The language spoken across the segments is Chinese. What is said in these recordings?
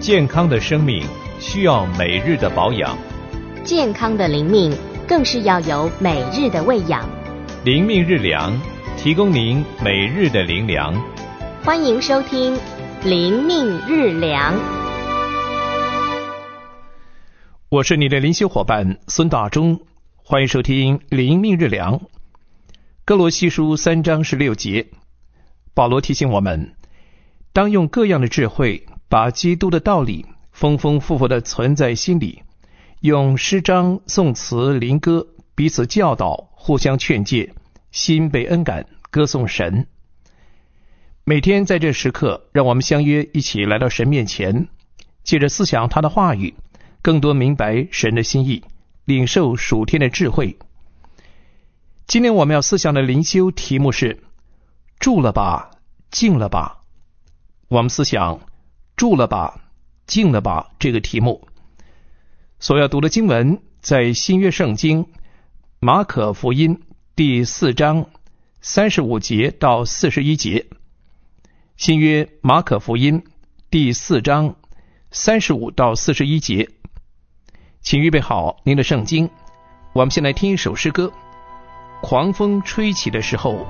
健康的生命需要每日的保养， 健康的灵命更是要有每日的喂养。 灵命日粮，提供您每日的灵粮。 欢迎收听灵命日粮。 我是你的灵修伙伴孙大中，欢迎收听灵命日粮。歌罗西书3章16节，保罗提醒我们，当用各样的智慧，把基督的道理丰丰富富地存在心里，用诗章、颂词、灵歌彼此教导，互相劝诫，心被恩感，歌颂神。每天在这时刻，让我们相约一起来到神面前，借着思想他的话语，更多明白神的心意，领受属天的智慧。今天我们要思想的灵修题目是住了吧，静了吧。我们思想住了吧，静了吧这个题目。所要读的经文在新约圣经马可福音第4章35节到41节。新约马可福音第4章35到41节。请预备好您的圣经，我们先来听一首诗歌，狂风吹起的时候。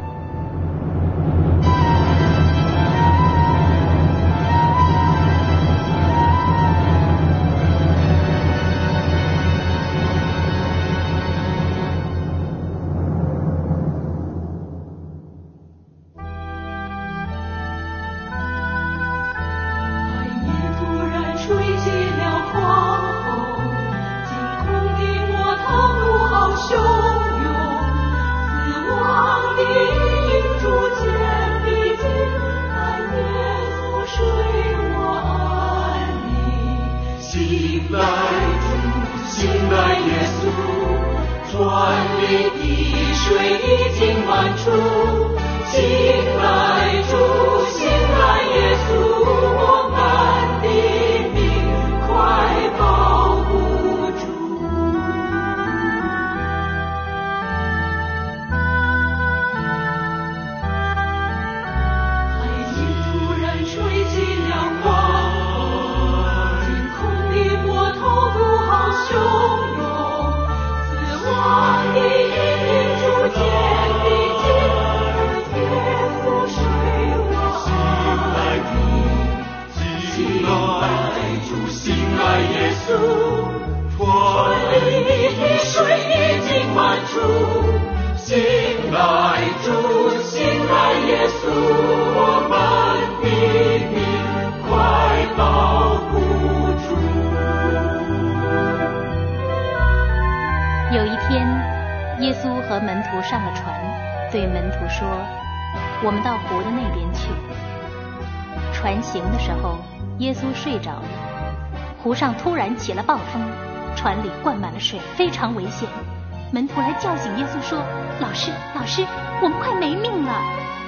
有一天，耶稣和门徒上了船，对门徒说：“我们到湖的那边去。”船行的时候，耶稣睡着了。湖上突然起了暴风，船里灌满了水，非常危险。门徒来叫醒耶稣说：“老师，老师，我们快没命了！”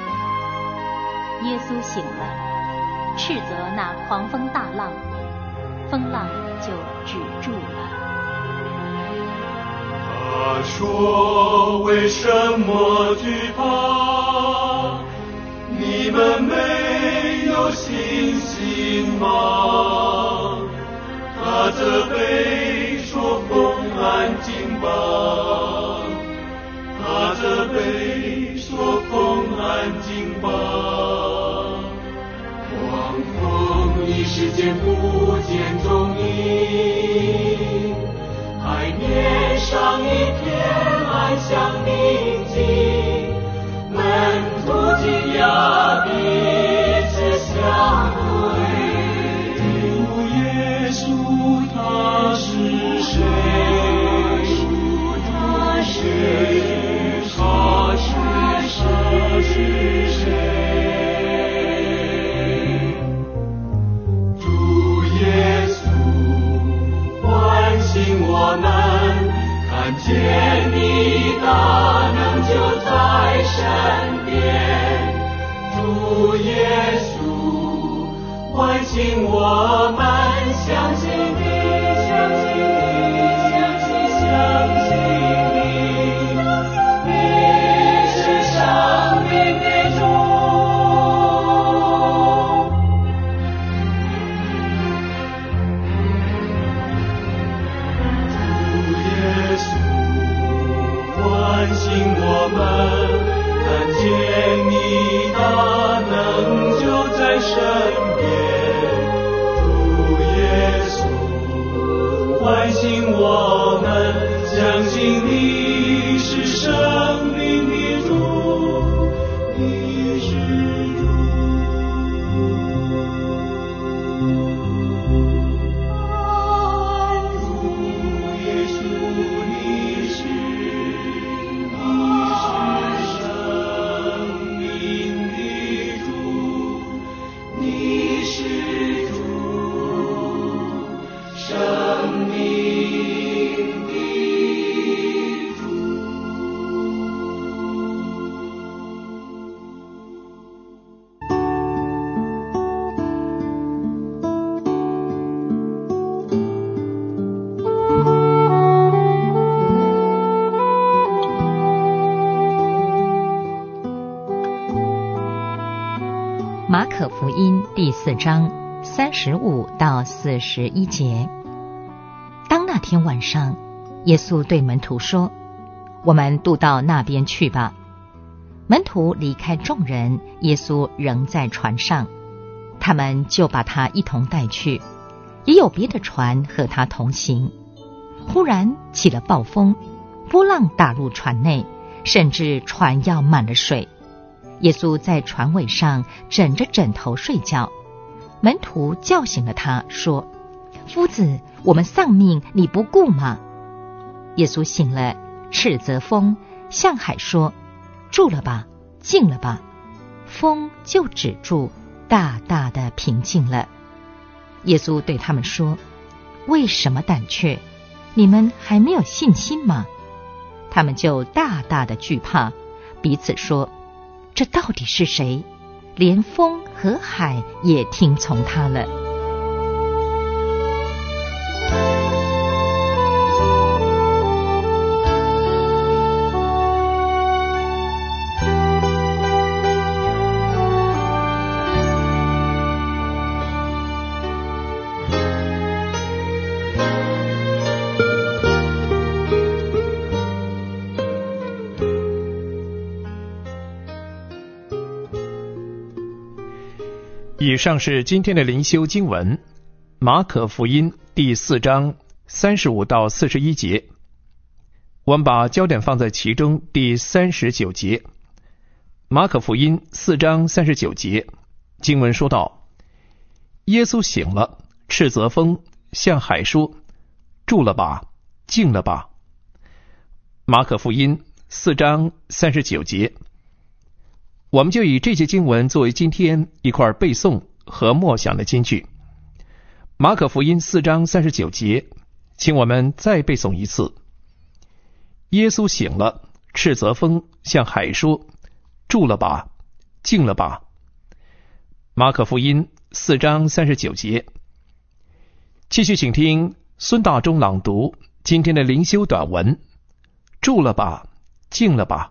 耶稣醒了，斥责那狂风大浪，风浪就止住了。 他说：“为什么惧怕？你们没有信心吗？”他责备说：“风安静吧。”他责备说：“风安静吧。”狂风一时间不见踪影，海面上一片安详宁静，门徒惊讶彼此相对，主耶稣他是谁？他是谁？主耶稣唤醒我们，看见你大能就在身边。主耶稣唤醒我们，相信你，相信你，相信你，你是生命的主。 身边。主耶稣，唤醒我们，相信你是生命的主，你是主。 马可福音第4章35到41节。当那天晚上，耶稣对门徒说：“我们渡到那边去吧。”门徒离开众人，耶稣仍在船上，他们就把他一同带去，也有别的船和他同行。忽然起了暴风，波浪打入船内，甚至船要满了水。耶稣在船尾上枕着枕头睡觉，门徒叫醒了他，说：“夫子，我们丧命，你不顾吗？”耶稣醒了，斥责风，向海说：“住了吧，静了吧。”风就止住，大大的平静了。耶稣对他们说：“为什么胆怯？你们还没有信心吗？”他们就大大的惧怕，彼此说：“这到底是谁？连风和海也听从他了。” 以上是今天的灵修经文，马可福音第4章35到41节。我们把焦点放在其中第39节。马可福音4章39节，经文说道：“耶稣醒了，斥责风，向海说：住了吧，静了吧。”马可福音4章39节。我们就以这些经文作为今天一块背诵和默想的金句。马可福音4章39节，请我们再背诵一次。耶稣醒了，斥责风，向海说：住了吧，静了吧。马可福音4章39节。继续请听孙大中朗读今天的灵修短文：住了吧，静了吧。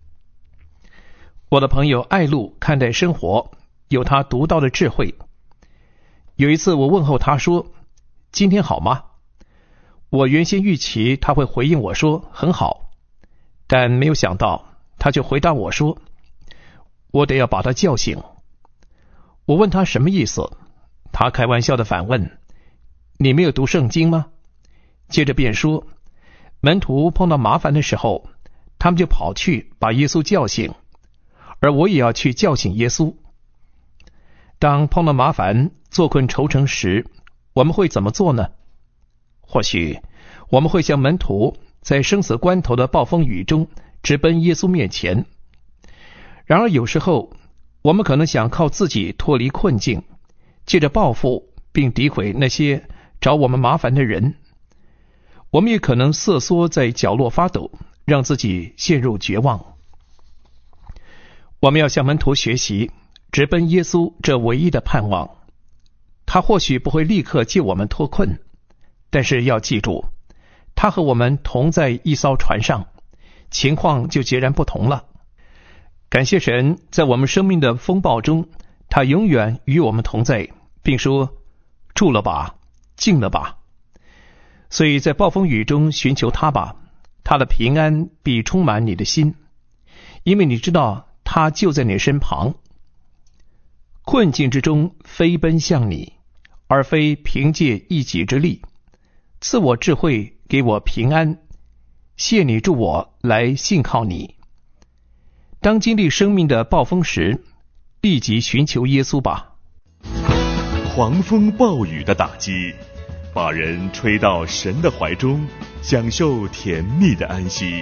我的朋友艾露看待生活有他独到的智慧。有一次我问候他说：今天好吗？我原先预期他会回应我说很好，但没有想到他就回答我说：我得要把他叫醒。我问他什么意思，他开玩笑的反问：你没有读圣经吗？接着便说，门徒碰到麻烦的时候，他们就跑去把耶稣叫醒，而我也要去叫醒耶稣。当碰到麻烦、坐困愁城时，我们会怎么做呢？或许我们会像门徒在生死关头的暴风雨中直奔耶稣面前。然而有时候我们可能想靠自己脱离困境，借着报复并诋毁那些找我们麻烦的人。我们也可能瑟缩在角落发抖，让自己陷入绝望。我们要向门徒学习，直奔耶稣这唯一的盼望。他或许不会立刻救我们脱困，但是要记住，他和我们同在一艘船上，情况就截然不同了。感谢神，在我们生命的风暴中，他永远与我们同在，并说：住了吧，静了吧。所以在暴风雨中寻求他吧，他的平安必充满你的心，因为你知道他就在你身旁。 困境之中飞奔向你，而非凭借一己之力。赐我智慧，给我平安，谢你助我来信靠你。当经历生命的暴风时，立即寻求耶稣吧。 狂风暴雨的打击，把人吹到神的怀中，享受甜蜜的安息。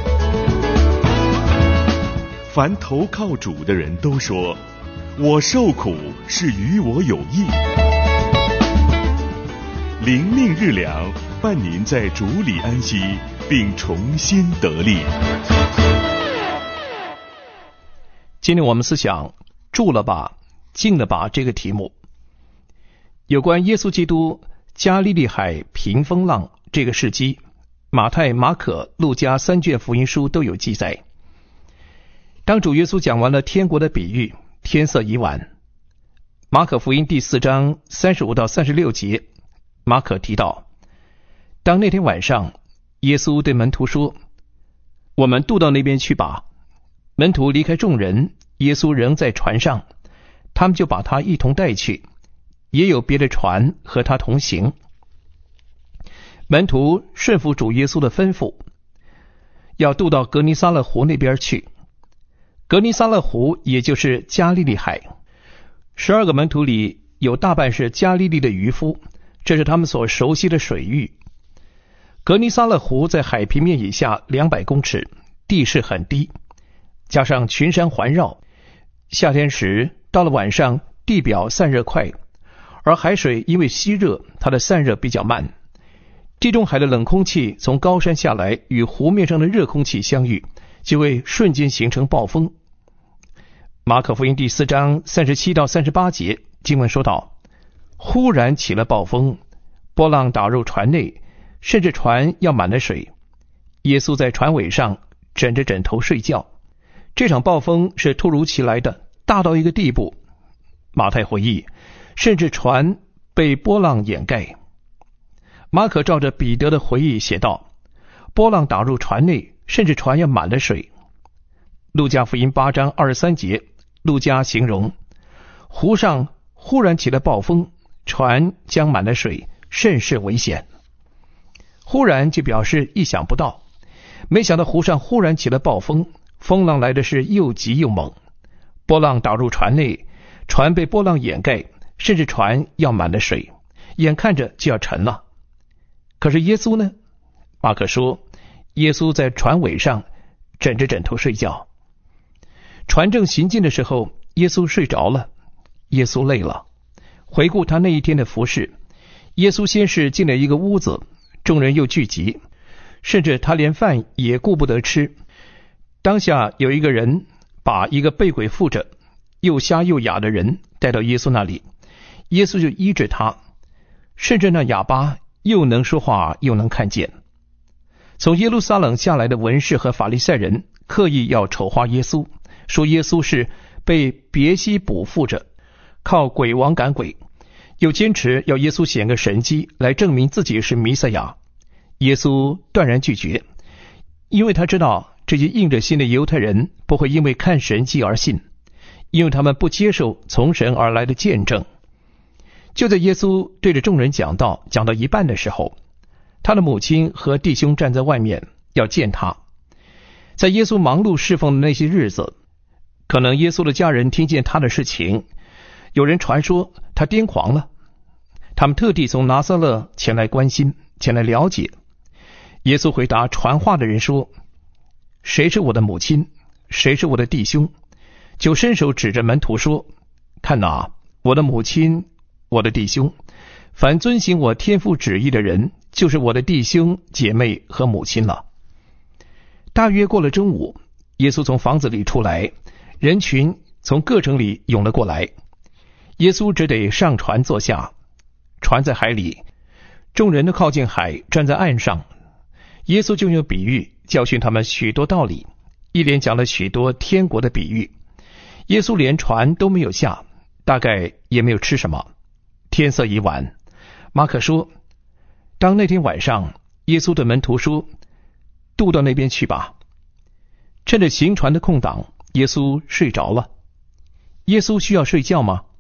凡投靠主的人都说，我受苦是与我有益。灵命日粮，伴您在主里安息，并重新得力。 今天我们思想住了吧，进了吧这个题目。有关耶稣基督加利利海平风浪这个事迹，马太、马可、路加3卷福音书都有记载。当主耶稣讲完了天国的比喻，天色已晚。马可福音第4章35到36节，马可提到，当那天晚上，耶稣对门徒说，我们渡到那边去吧。门徒离开众人，耶稣仍在船上，他们就把他一同带去，也有别的船和他同行。门徒顺服主耶稣的吩咐，要渡到格尼撒勒湖那边去。格尼撒勒湖也就是加利利海。12个门徒里有大半是加利利的渔夫，这是他们所熟悉的水域。格尼撒勒湖在海平面以下200公尺，地势很低，加上群山环绕，夏天时到了晚上地表散热快，而海水因为吸热，它的散热比较慢。地中海的冷空气从高山下来，与湖面上的热空气相遇，就会瞬间形成暴风。马可福音第4章37到38节经文说道，忽然起了暴风，波浪打入船内，甚至船要满了水。耶稣在船尾上枕着枕头睡觉。这场暴风是突如其来的，大到一个地步，马太回忆，甚至船被波浪掩盖。马可照着彼得的回忆写道，波浪打入船内，甚至船要满了水。路加福音8章23节，路加形容湖上忽然起了暴风，船将满了水，甚是危险。忽然就表示意想不到，没想到湖上忽然起了暴风，风浪来的是又急又猛，波浪打入船内，船被波浪掩盖，甚至船要满了水，眼看着就要沉了。可是耶稣呢？马可说，耶稣在船尾上枕着枕头睡觉。船正行进的时候，耶稣睡着了。耶稣累了。回顾他那一天的服事，耶稣先是进了一个屋子，众人又聚集，甚至他连饭也顾不得吃。当下有一个人把一个被鬼附着又瞎又哑的人带到耶稣那里，耶稣就医治他，甚至那哑巴又能说话又能看见。从耶路撒冷下来的文士和法利赛人刻意要丑化耶稣，说耶稣是被别西卜附着，靠鬼王赶鬼，又坚持要耶稣显个神迹来证明自己是弥赛亚。耶稣断然拒绝，因为他知道这些硬着心的犹太人不会因为看神迹而信，因为他们不接受从神而来的见证。就在耶稣对着众人讲到一半的时候，他的母亲和弟兄站在外面要见他。在耶稣忙碌侍奉的那些日子，可能耶稣的家人听见他的事情，有人传说他癫狂了，他们特地从拿撒勒前来关心，前来了解。耶稣回答传话的人说，谁是我的母亲，谁是我的弟兄，就伸手指着门徒说，看哪，我的母亲，我的弟兄，凡遵行我天父旨意的人，就是我的弟兄姐妹和母亲了。大约过了中午，耶稣从房子里出来，人群从各城里涌了过来，耶稣只得上船坐下。船在海里，众人都靠近海，站在岸上。耶稣就用比喻教训他们许多道理，一连讲了许多天国的比喻。耶稣连船都没有下，大概也没有吃什么。天色已晚，马可说，当那天晚上，耶稣对门徒说，渡到那边去吧。趁着行船的空档，耶稣睡着了。耶稣需要睡觉吗？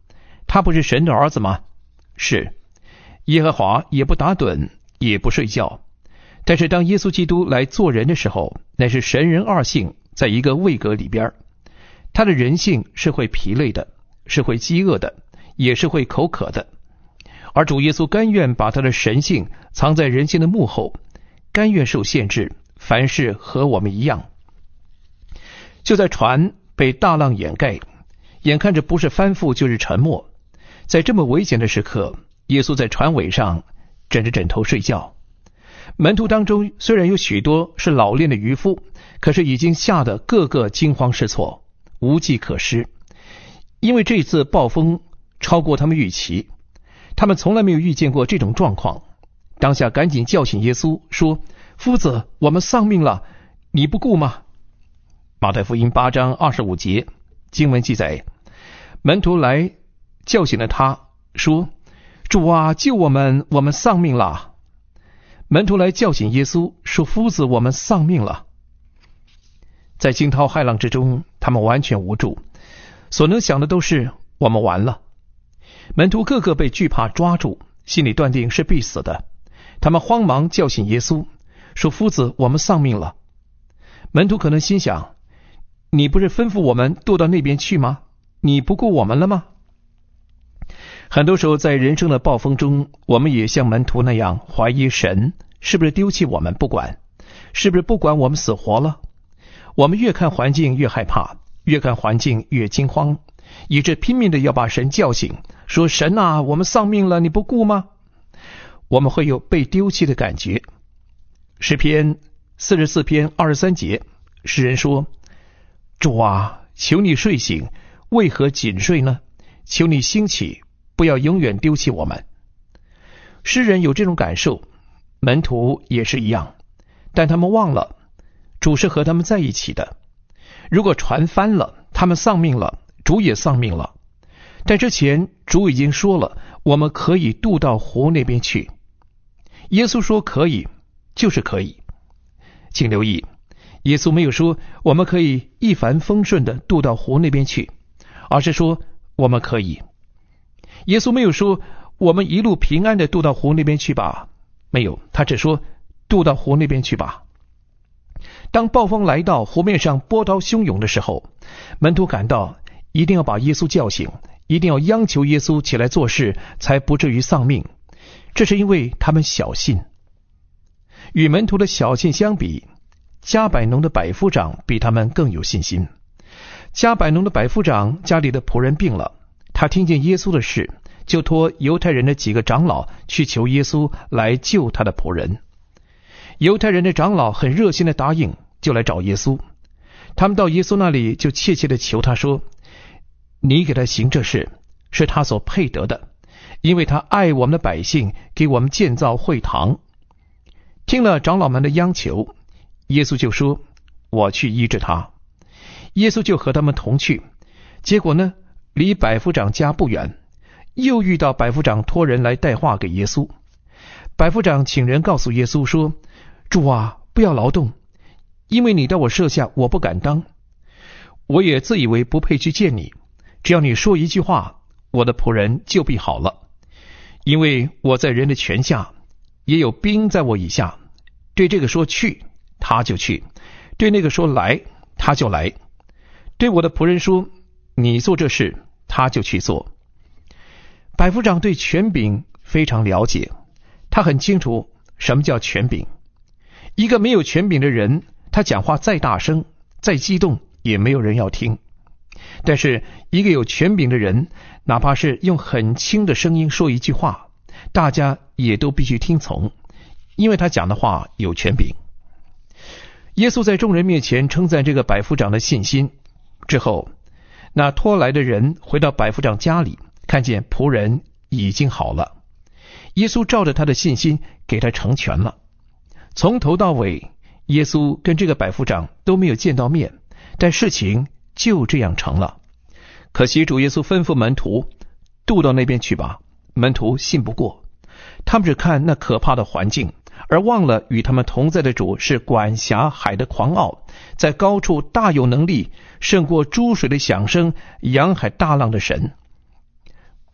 他不是神的儿子吗？是。耶和华也不打盹，也不睡觉。但是当耶稣基督来做人的时候，乃是神人二性在一个位格里边。他的人性是会疲累的，是会饥饿的，也是会口渴的。而主耶稣甘愿把他的神性藏在人性的幕后，甘愿受限制，凡事和我们一样。就在船被大浪掩盖，眼看着不是翻覆就是沉没，在这么危险的时刻，耶稣在船尾上枕着枕头睡觉。门徒当中虽然有许多是老练的渔夫，可是已经吓得个个惊慌失措，无计可施。因为这次暴风超过他们预期，他们从来没有遇见过这种状况。当下赶紧叫醒耶稣，说：夫子，我们丧命了，你不顾吗？马太福音8章25节经文记载，门徒来叫醒了他，说：主啊，救我们，我们丧命了。门徒来叫醒耶稣，说：夫子，我们丧命了。在惊涛骇浪之中，他们完全无助，所能想的都是我们完了。门徒个个被惧怕抓住，心里断定是必死的。他们慌忙叫醒耶稣，说：夫子，我们丧命了。门徒可能心想：你不是吩咐我们渡到那边去吗？你不顾我们了吗？很多时候在人生的暴风中，我们也像门徒那样怀疑神是不是丢弃我们不管，是不是不管我们死活了。我们越看环境越害怕，越看环境越惊慌，以致拼命的要把神叫醒，说：神啊，我们丧命了，你不顾吗？我们会有被丢弃的感觉。诗篇44篇23节，诗人说：主啊，求你睡醒，为何紧睡呢？求你兴起，不要永远丢弃我们。诗人有这种感受，门徒也是一样，但他们忘了主是和他们在一起的。如果船翻了，他们丧命了，主也丧命了。但之前主已经说了，我们可以渡到湖那边去。耶稣说可以，就是可以。请留意，耶稣没有说我们可以一帆风顺的渡到湖那边去，而是说我们可以。耶稣没有说我们一路平安的渡到湖那边去吧，没有，他只说渡到湖那边去吧。当暴风来到，湖面上波涛汹涌的时候，门徒感到一定要把耶稣叫醒，一定要央求耶稣起来做事，才不至于丧命。这是因为他们小信。与门徒的小信相比，加百农的百夫长比他们更有信心。加百农的百夫长家里的仆人病了，他听见耶稣的事，就托犹太人的几个长老去求耶稣来救他的仆人。犹太人的长老很热心的答应，就来找耶稣。他们到耶稣那里就切切的求他说：你给他行这事，是他所配得的，因为他爱我们的百姓，给我们建造会堂。听了长老们的央求，耶稣就说：我去医治他。耶稣就和他们同去。结果呢，离百夫长家不远，又遇到百夫长托人来带话给耶稣。百夫长请人告诉耶稣说：主啊，不要劳动，因为你到我舍下，我不敢当。我也自以为不配去见你，只要你说一句话，我的仆人就必好了。因为我在人的权下，也有兵在我以下，对这个说去，他就去；对那个说来，他就来；对我的仆人说你做这事，他就去做。百夫长对权柄非常了解，他很清楚什么叫权柄。一个没有权柄的人，他讲话再大声再激动，也没有人要听。但是一个有权柄的人，哪怕是用很轻的声音说一句话，大家也都必须听从，因为他讲的话有权柄。耶稣在众人面前称赞这个百夫长的信心之后，那托来的人回到百夫长家里，看见仆人已经好了。耶稣照着他的信心给他成全了。从头到尾，耶稣跟这个百夫长都没有见到面，但事情就这样成了。可惜主耶稣吩咐门徒渡到那边去吧，门徒信不过，他们只看那可怕的环境，而忘了与他们同在的主是管辖海的狂傲，在高处大有能力，胜过诸水的响声，洋海大浪的神。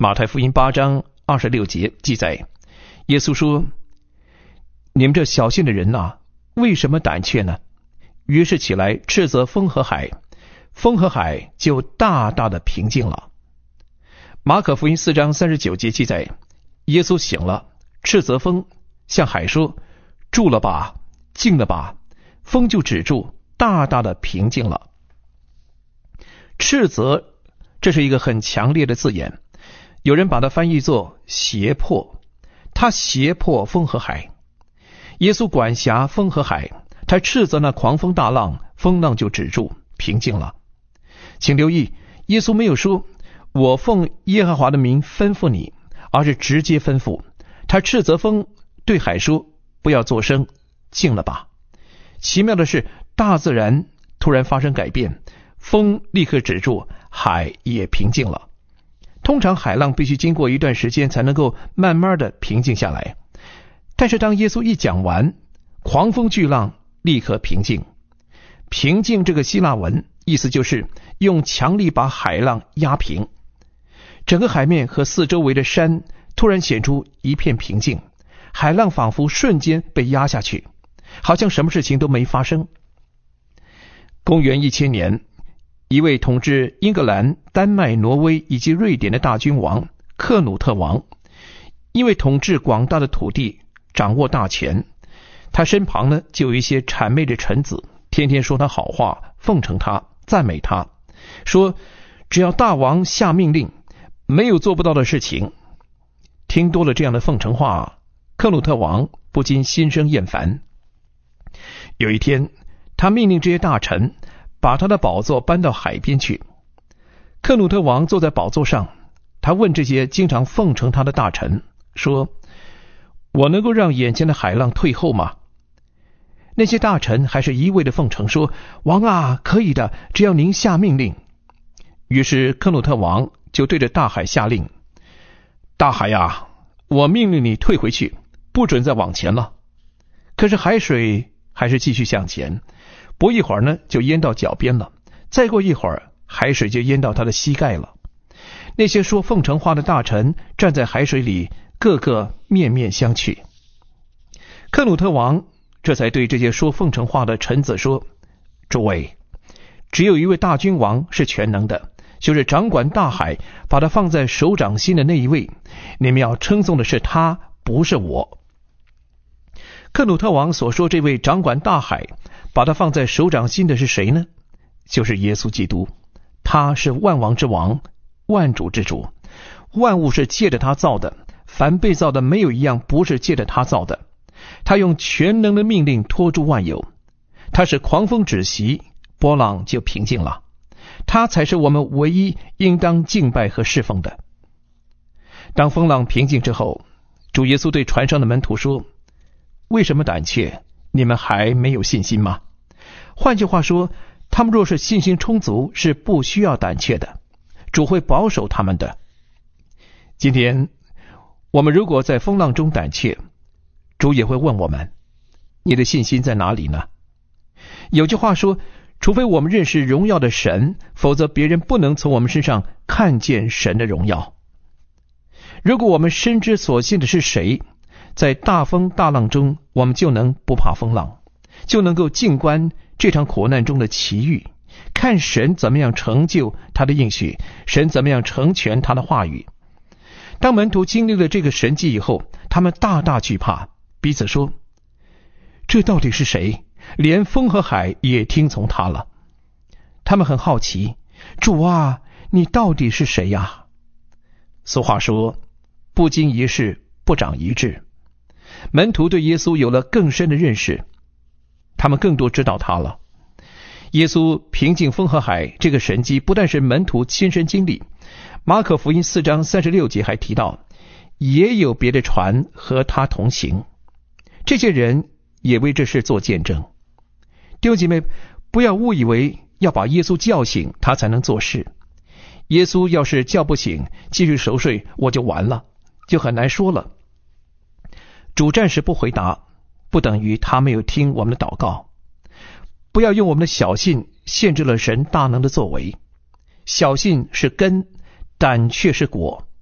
马太福音8章26节记载，耶稣说：你们这小信的人啊，为什么胆怯呢？于是起来斥责风和海，风和海就大大的平静了。马可福音4章39节记载，耶稣醒了，斥责风，向海说：住了吧，静了吧，风就止住，大大的平静了。斥责，这是一个很强烈的字眼，有人把它翻译作胁迫，他胁迫风和海。耶稣管辖风和海，他斥责那狂风大浪，风浪就止住，平静了。请留意，耶稣没有说我奉耶和华的名吩咐你，而是直接吩咐。他斥责风，对海说：不要作声，静了吧。奇妙的是，大自然突然发生改变，风立刻止住，海也平静了。通常海浪必须经过一段时间才能够慢慢的平静下来，但是当耶稣一讲完，狂风巨浪立刻平静。平静这个希腊文意思就是用强力把海浪压平，整个海面和四周围的山突然显出一片平静，海浪仿佛瞬间被压下去，好像什么事情都没发生。公元1000年，一位统治英格兰、丹麦、挪威以及瑞典的大君王克努特王，因为统治广大的土地，掌握大权，他身旁呢就有一些谄媚的臣子，天天说他好话，奉承他，赞美他，说只要大王下命令，没有做不到的事情。听多了这样的奉承话，克努特王不禁心生厌烦。有一天，他命令这些大臣把他的宝座搬到海边去。克努特王坐在宝座上，他问这些经常奉承他的大臣说：我能够让眼前的海浪退后吗？那些大臣还是一味的奉承说：王啊，可以的，只要您下命令。于是克努特王就对着大海下令：大海啊，我命令你退回去，不准再往前了。可是海水还是继续向前，不一会儿呢就淹到脚边了，再过一会儿海水就淹到他的膝盖了。那些说奉承话的大臣站在海水里，个个面面相觑。克努特王这才对这些说奉承话的臣子说：诸位，只有一位大君王是全能的，就是掌管大海，把他放在手掌心的那一位，你们要称颂的是他，不是我。克努特王所说这位掌管大海，把他放在手掌心的是谁呢？就是耶稣基督。他是万王之王，万主之主，万物是借着他造的，凡被造的没有一样不是借着他造的。他用全能的命令托住万有，他使狂风止息，波浪就平静了。他才是我们唯一应当敬拜和侍奉的。当风浪平静之后，主耶稣对船上的门徒说：为什么胆怯？你们还没有信心吗？换句话说，他们若是信心充足，是不需要胆怯的，主会保守他们的。今天我们如果在风浪中胆怯，主也会问我们：你的信心在哪里呢？有句话说，除非我们认识荣耀的神，否则别人不能从我们身上看见神的荣耀。如果我们深知所信的是谁，在大风大浪中，我们就能不怕风浪，就能够静观这场苦难中的奇遇，看神怎么样成就他的应许，神怎么样成全他的话语。当门徒经历了这个神迹以后，他们大大惧怕，彼此说：这到底是谁？连风和海也听从他了。他们很好奇，主啊，你到底是谁呀？俗话说，不经一事不长一智。门徒对耶稣有了更深的认识，他们更多知道他了。耶稣平静风和海这个神迹不但是门徒亲身经历，马可福音4章36节还提到，也有别的船和他同行，这些人也为这事做见证。弟兄姐妹，不要误以为要把耶稣叫醒他才能做事。耶稣要是叫不醒，继续熟睡，我就完了，就很难说了。主暂时不回答，不等于他没有听我们的祷告。不要用我们的小信限制了神大能的作为。小信是根，胆却是果。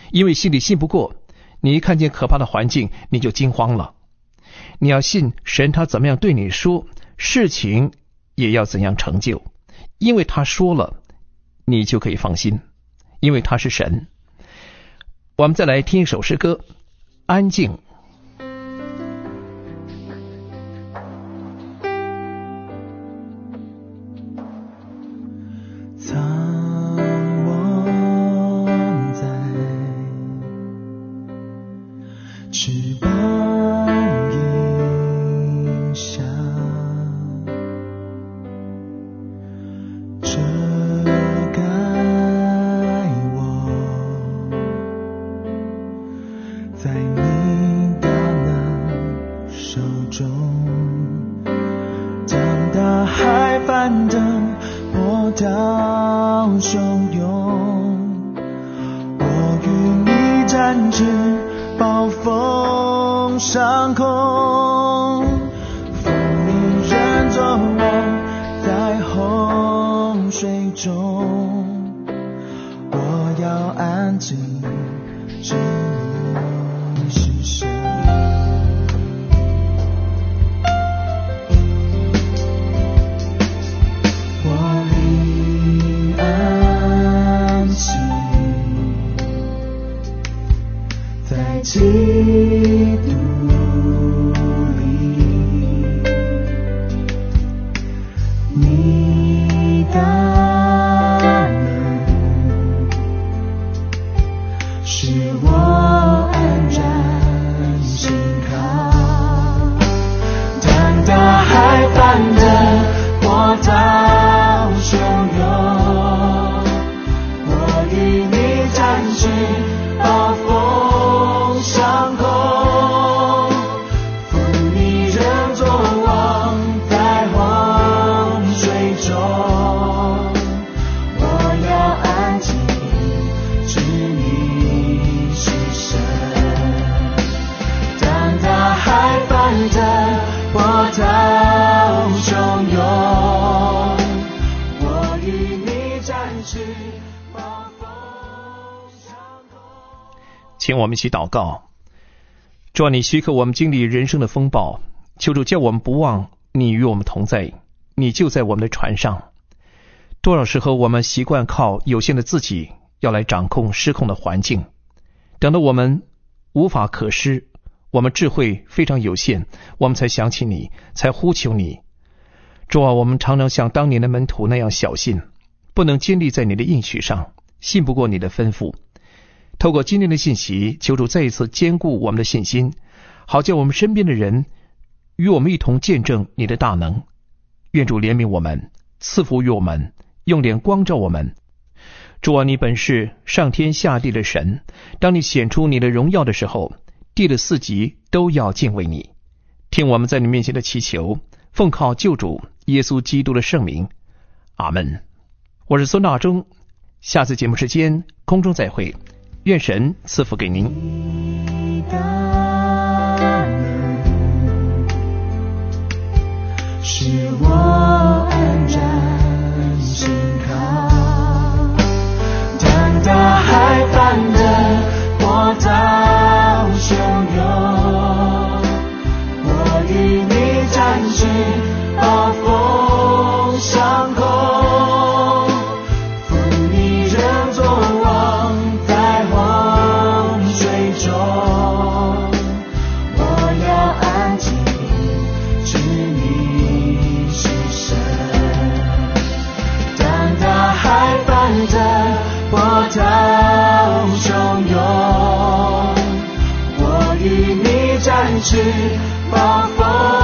因为心里信不过，你一看见可怕的环境，你就惊慌了。你要信神，他怎么样对你说，事情也要怎样成就，因为他说了，你就可以放心，因为他是神。我们再来听一首诗歌，安静。请我们一起祷告。主啊，你许可我们经历人生的风暴，求主叫我们不忘你与我们同在，你就在我们的船上。多少时候我们习惯靠有限的自己要来掌控失控的环境，等到我们无法可施，我们智慧非常有限，我们才想起你，才呼求你。主啊，我们常常像当年的门徒那样小信，不能坚立在你的应许上，信不过你的吩咐。透过今天的信息，求主再一次坚固我们的信心，好叫我们身边的人与我们一同见证你的大能。愿主怜悯我们，赐福于我们，用脸光照我们。主啊，你本是上天下地的神，当你显出你的荣耀的时候，地的四极都要敬畏你。听我们在你面前的祈求，奉靠救主耶稣基督的圣名，阿们。我是孙大中，下次节目时间空中再会，愿神赐福给您。 是我安然心靠，当大海翻腾，波涛汹涌，我与你展翅，暴风上空，负你人作王，在洪水中，我要安静，知你是神。当大海翻腾，波涛汹涌，我与你展翅，暴风